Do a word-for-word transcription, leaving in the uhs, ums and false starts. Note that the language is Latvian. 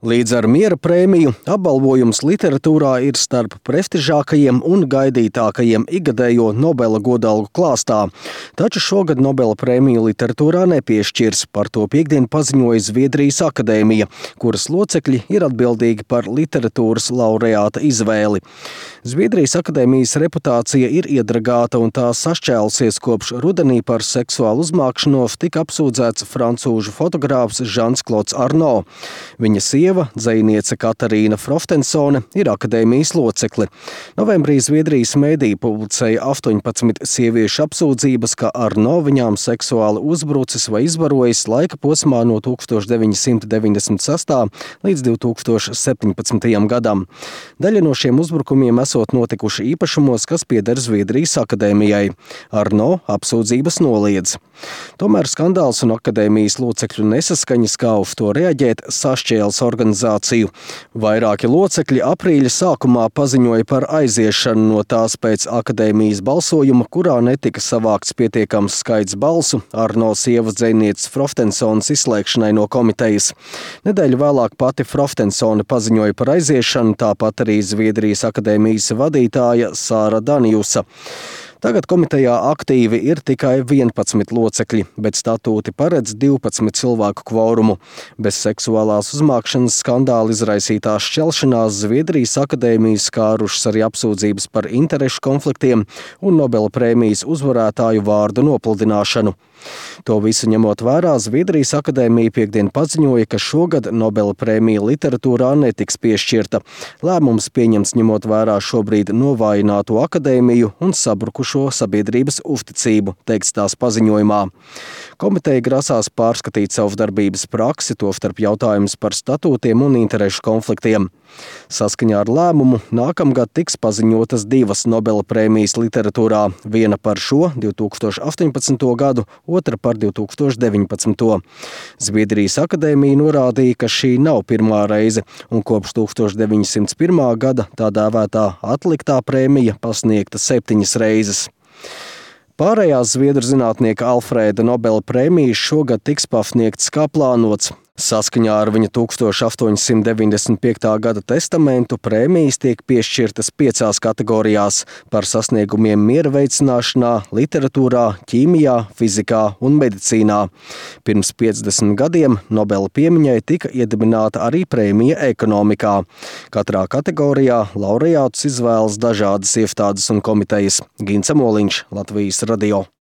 Līdz ar miera prēmiju apbalvojums literatūrā ir starp prestižākajiem un gaidītākajiem ikgadējo Nobela godalgu klāstā. Taču šogad Nobela prēmiju literatūrā nepiešķirs. Par to piektdien paziņoja Zviedrijas akadēmija, kuras locekļi ir atbildīgi par literatūras laureāta izvēli. Zviedrijas akadēmijas reputācija ir iedragāta un tā sašķēlusies kopš rudenī par seksuālu uzmākšanos tika apsūdzēts francūžu fotogrāfs Žans-Klods Arno. Viņa sieva, dzejniece Katarīna Froftensone, ir akadēmijas locekle. Novembrī Zviedrijas mēdī publicēja astoņpadsmit sieviešu apsūdzības, ka Arno viņām seksuāli uzbrucis vai izvarojis laika posmā no tūkstoš deviņi simti deviņdesmit sestā līdz divtūkstoš septiņpadsmitajam gadam. Daļa no šiem uzbrukumiem esot notikuši īpašumos, kas pieder Zviedrijas akadēmijai. Arno apsūdzības noliedz. Tomēr skandāls un akadēmijas locekļu nesaskaņas, kā uz to reaģēt, sašķēls organizāciju. Vairāki locekļi aprīļa sākumā paziņoja par aiziešanu no tās pēc akadēmijas balsojuma, kurā netika savākts pietiekams skaits balsu Arno sievas dzejnieces Froftensones izslēgšanai no komitejas. Nedēļu vēlāk pati Froftensone paziņoja par aiziešanu, tāpat arī Zviedrijas akadēmijas vadītāja Sāra Daniusa. Tagad komitejā aktīvi ir tikai vienpadsmit locekļi, bet statūti paredz divpadsmit cilvēku kvorumu. Bez seksuālās uzmākšanas skandāla izraisītās šķelšanās Zviedrijas akadēmijas skārušas arī apsūdzības par interešu konfliktiem un Nobela prēmijas uzvarētāju vārdu nopludināšanu. To visu ņemot vērā, Zviedrijas akadēmija piektdien paziņoja, ka šogad Nobela prēmija literatūrā netiks piešķirta. Lēmums pieņems ņemot vērā šobrīd novājināto akadēmiju un sabrukušo sabiedrības uzticību, teikts tās paziņojumā. Komiteja grasās pārskatīt savu darbības praksi, tostarp jautājumus par statūtiem un interešu konfliktiem. Saskaņā ar lēmumu nākamgad tiks paziņotas divas Nobela prēmijas literatūrā, viena par šo divtūkstoš astoņpadsmito gadu, otra par divtūkstoš deviņpadsmito. Zviedrijas akadēmija norādīja, ka šī nav pirmā reize, un kopš tūkstoš deviņi simti pirmā gada tā dēvētā atliktā prēmija pasniegta septiņas reizes. Pārējās zviedru zinātnieka Alfrēda Nobela prēmijas šogad tiks pasniegtas kā plānots. Saskaņā ar viņa tūkstoš astoņi simti deviņdesmit piektā gada testamentu prēmijas tiek piešķirtas piecās kategorijās – par sasniegumiem miera veicināšanā, literatūrā, ķīmijā, fizikā un medicīnā. Pirms piecdesmit gadiem Nobela piemiņai tika iedibināta arī prēmija ekonomikā. Katrā kategorijā laureātus izvēlas dažādas iestādes un komitejas. Gints Amoliņš, Latvijas radio.